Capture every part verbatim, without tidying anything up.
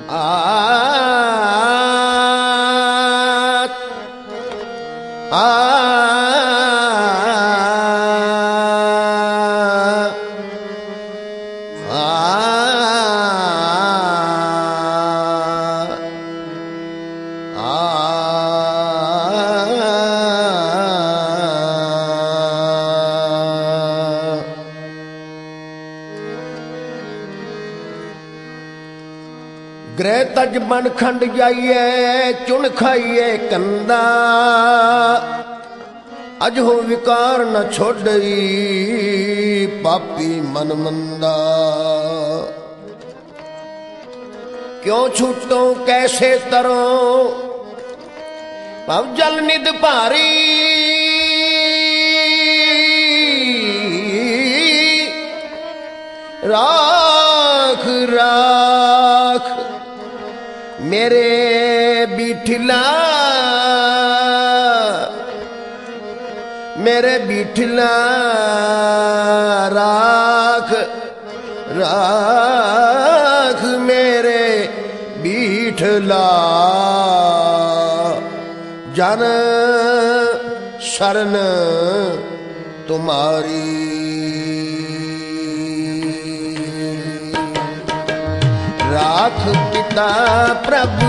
गृह तज बन खंड जाइए चुन खाइए कंदा अज हो विकार न छोड़ई पापी मन मंदा। क्यों छूटो कैसे तरो पव जल निद भारी राख राख मेरे बिठला मेरे बिठला राख राख मेरे बिठला जन शरण तुम्हारी। राख पिता प्रभु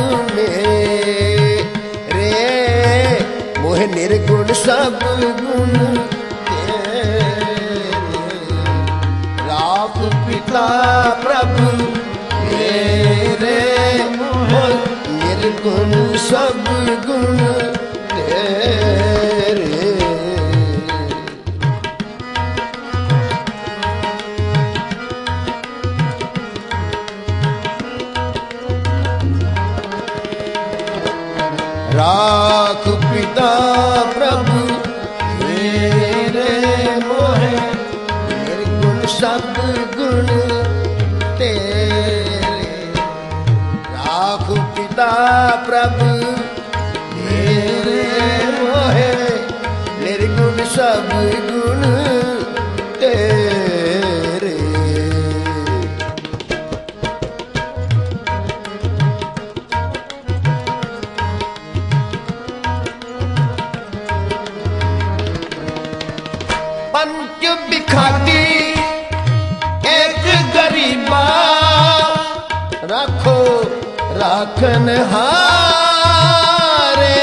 मेरे मोह निर्गुण सब गुण तेरे। राख पिता प्रभु मेरे मोह निर्गुण सब गुण तेरे। राख पिता प्रभु मेरे मोहे निर्गुण सब गुण तेरे। राख पिता प्रभु मेरे मोहे निर्गुण सब गुण तेरे। पंच बिखाती एक गरीबा रखो राखन हारे।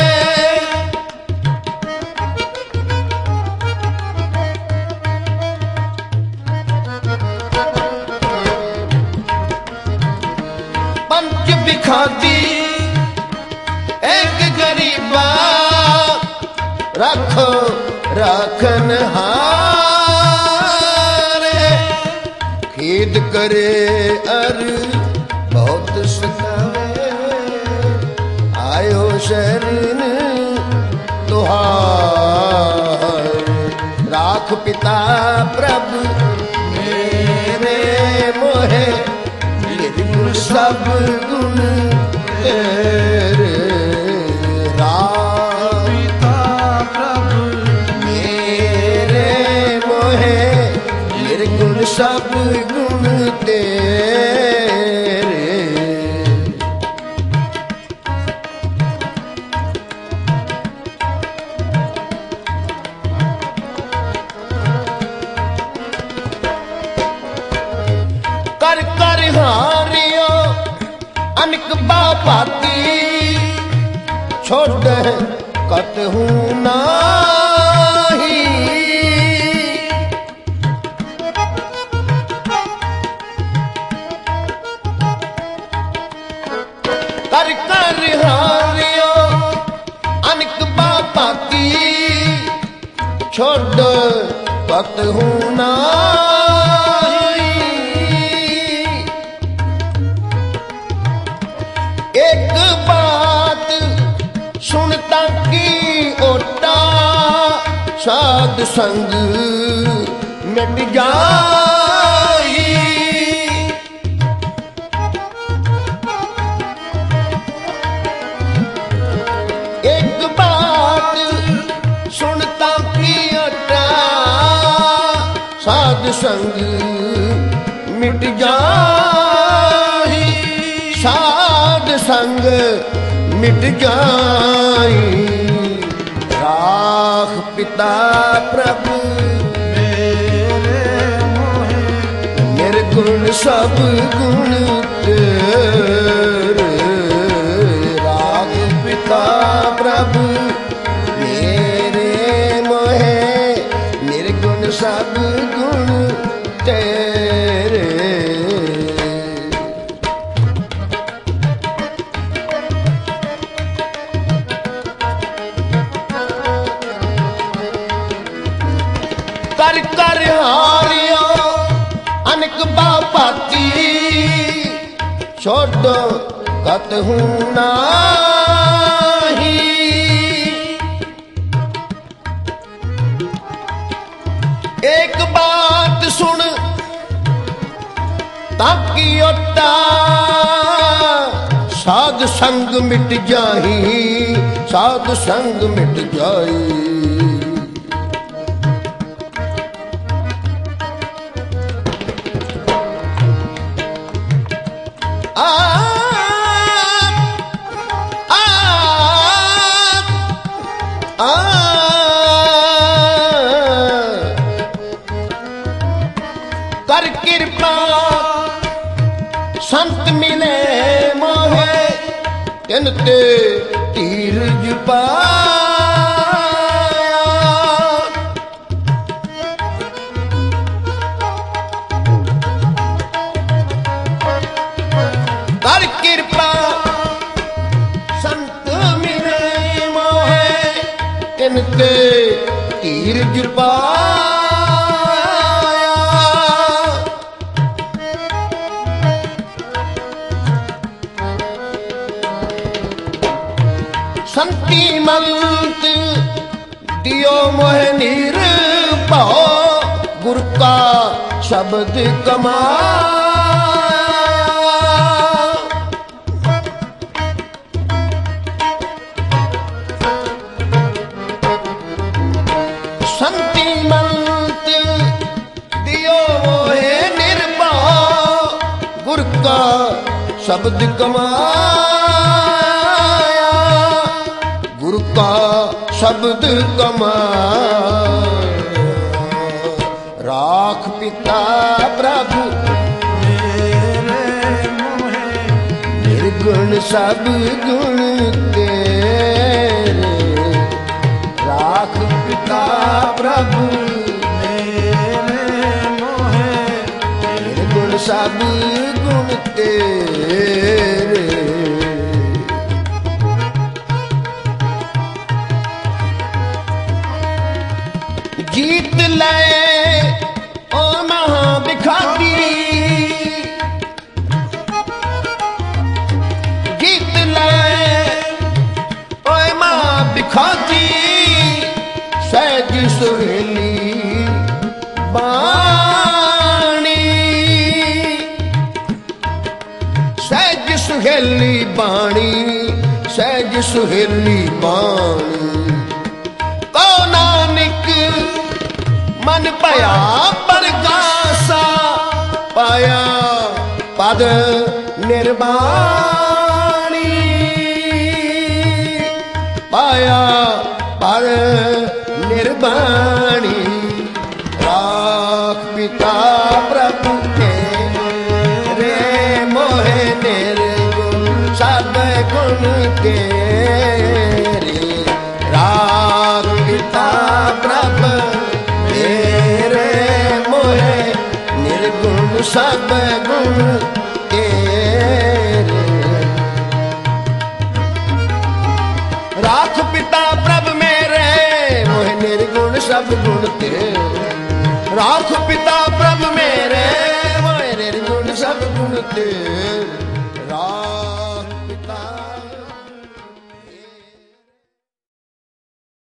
पंच बिखाती एक गरीबा रखो राखन हारे। खेद करे अर बहुत सतावे आयो शरण तुहार। राख पिता प्रभु मेरे मोहे निर्गुण सब गुण तेरे। सब गुण तेरे। कर कर हारियो अनक बापाती छोड़ कत हूँ नाही। कर कर हारियो अनक बापाती छोड़ कत हूँ नाही। एक बात सुनता की ओटा साध संग मिट जाई। एक बात सुनता की ओटा साध संग मिट जाई। संग मिट जाई। राख पिता प्रभु मेरे मोहे, निर्गुण सब गुण तेरे। राख पिता प्रभु मेरे मोहे, निर्गुण सब गुण तेरे। कर कर हारियो अनक बापाती, छोड़ो कतहु नाही। एक बात सुन ताकि ओटा, साध संग मिट जाही, साध संग मिट जाई। कर कृपा संत मिले मोहे, तिन ते धीरज पाया। कर कृपा संत मिले मोहे, तिन ते धीरज पाया। संती मंत दियो मोह निर्भव, गुरु का शब्द कमाया। संती मंत दियो मोह निर्भव, गुरु का शब्द कमाया। गुरु का शब्द कमा, राख पिता प्रभु मेरे मोहे, निर्गुण सब गुण तेरे। राख पिता प्रभु मेरे मोहे, निर्गुण सब गुण तेरे। जीत ले ओ महाभिखारी, जीत ले ओ महाभिखारी, सहज सुहेली बाणी। सहज सुहेली बाणी, सहज सुहेली बाणी। को नानक मन पाया प्रकाशा, पाया पद निर्वाणी। पाया पद निर्वाणी। राख पिता प्रभु तेरे मोहे, निर्गुण सब गुण तेरे। राख पिता प्रभु मेरे मोहे, निर्गुण सब गुण तेरे। राख पिता प्रभु मेरे मोहे, निर्गुण सब गुण